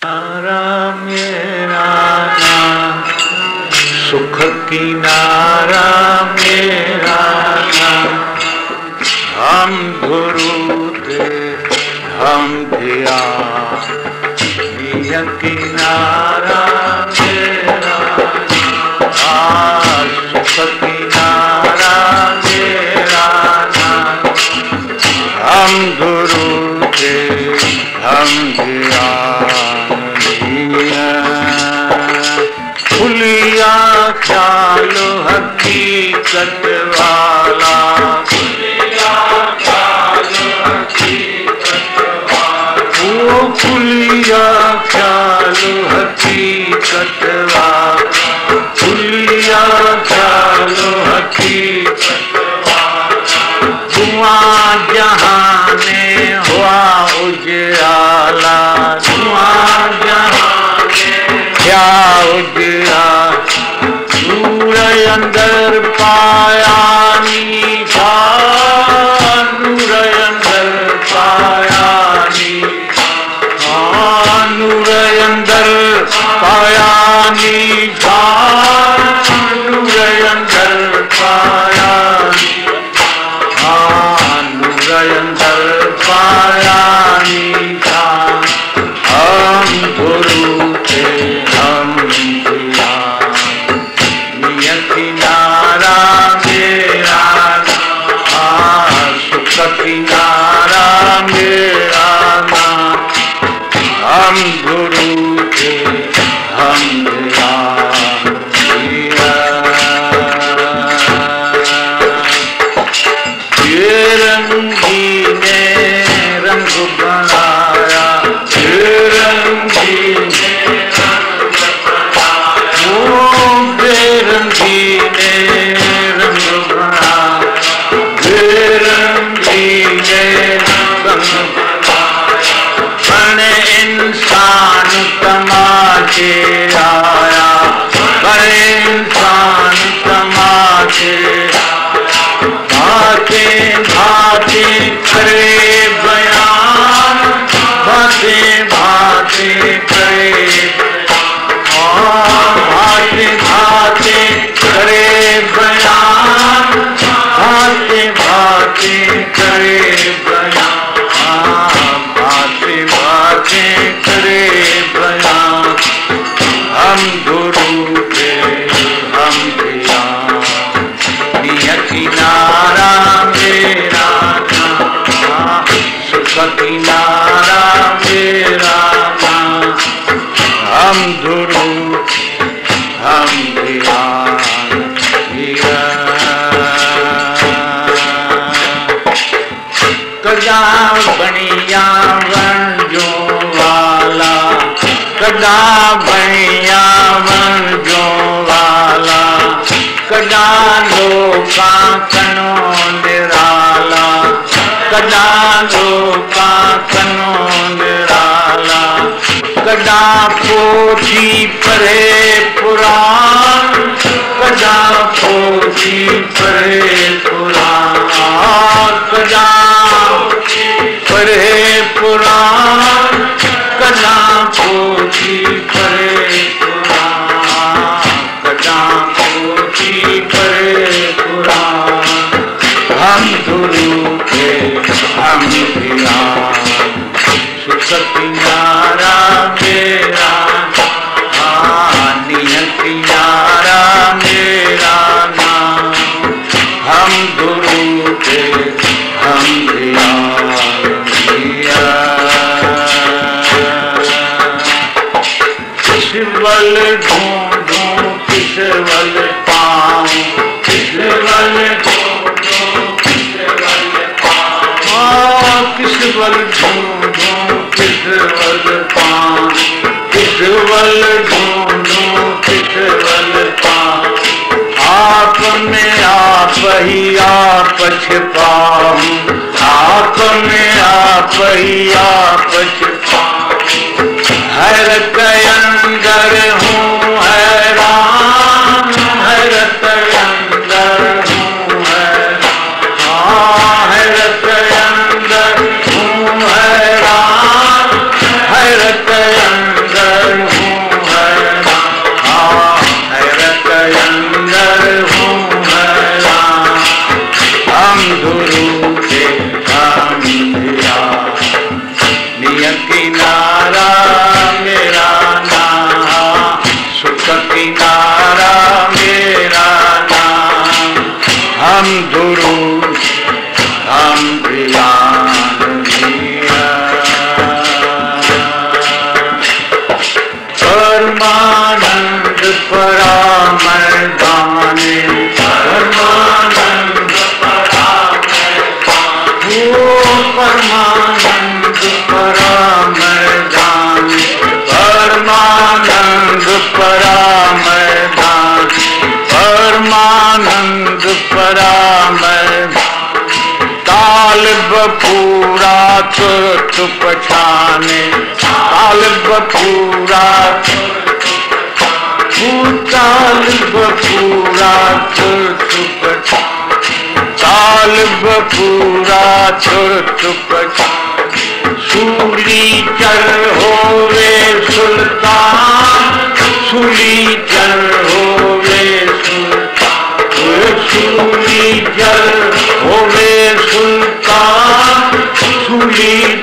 मेरा नाम सुख किनारा मेरा नाम हम गुरु थे हम ध्यान किनारा मेरा नाम सुख किनारा मेरा नाम हम गुरु थे हम ध्यान खुलिया ख्याल हकीकत वाला खुलिया ख्याल हकीकत वाला वो खुलिया ख्याल हकीकत वाला खुलिया ख्याल हकीकत वाला धुआं जहां में हुआ उजाला धुआं जहां क्या उजला नूर अंदर पाया निशान नूर अंदर पाया निशान नूर अंदर पाया निशान नूर अंदर पाया निशान नूर अंदर पाया निशान हम गुरु थे हम किनारा मेरा सुख किनारा मेरा नाम हम गुरु थे हम ये रंगी ने रंग बनाया ये रंगी ने बेरंगी ने रंग बनाया बेरंगी ने रंग बनाया बने इंसान तमाशे आया बने इंसान तमाशे बातें बातें करे बयान बातें बातें करे भाते भाते करे बयान भाते भाते करे बयान भाते भाते करे बयान हम गुरु थे हम ध्यान किनारा मेरा नाम सुख किनारा मेरा नाम हम गुरु हम ध्यान कदा बनिया वंजो वाला कदा बनिया वंजो वाला कदा लोका कनो निराला कदा लोका कनो निराला कदा पोथी परे पुराण कदा पोथी परे पुराण कदा परे पुराण कदा पोथी परे पुराण कदा पोथी परे पुराण हम गुरु के हम ध्यान सुख किनारा मेरा किनारा मेरा नाम हम गुरु के हम ध्यान किस बल ढूंढूं किस बल पाऊं किस बल ढूंढूं किस बल पाऊं किस बल ढूंढूं किस बल पाऊं किस बल ढूंढूं किस बल पाऊं आप में आप ही आप छिपाऊं आप में आप ही आप छिपाऊं हैरत अंदर हूँ हैरान हैरत अंदर हूँ हैरान हैरत अंदर हूँ हैरान हैरत अंदर परमानंद परामर्दाने, परमानंद परामर्दाने, ओ परमानंद परामर्दाने, परमानंद परामर्दाने, परमानंद परामर्दाने। तालिब पूरा तुर्त पछाने, तालिब पूरा, तालिब पूरा तुर्त पछाने, तालिब पूरा तुर्त पछाने। सूली चर होवे सुल्तान, सूली चर होवे सुल्तान, सूली चर होवे सुल्तान, सूली